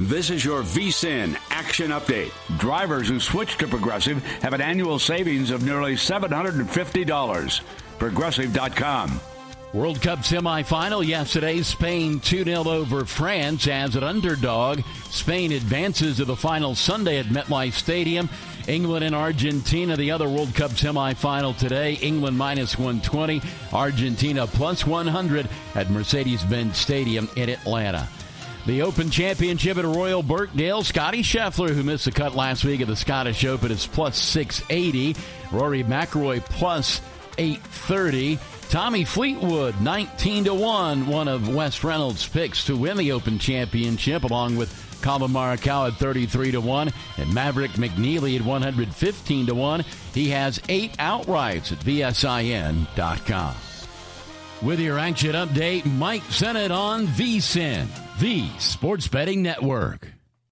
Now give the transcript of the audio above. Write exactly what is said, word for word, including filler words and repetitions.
This is your V S I N Action Update. Drivers who switch to Progressive have an annual savings of nearly seven hundred fifty dollars. Progressive dot com. World Cup semifinal yesterday. Spain two nil over France as an underdog. Spain advances to the final Sunday at MetLife Stadium. England and Argentina, the other World Cup semifinal today. England minus one twenty. Argentina plus one hundred at Mercedes-Benz Stadium in Atlanta. The Open Championship at Royal Birkdale. Scottie Scheffler, who missed the cut last week at the Scottish Open, is plus six eighty. Rory McIlroy plus eight thirty. Tommy Fleetwood, nineteen to one, one of Wes Reynolds' picks to win the Open Championship, along with Collin Morikawa at thirty-three to one, and Maverick McNeely at one hundred fifteen to one. He has eight outrights at V S I N dot com. With your action update, Mike Sennett on V S I N, the Sports Betting Network.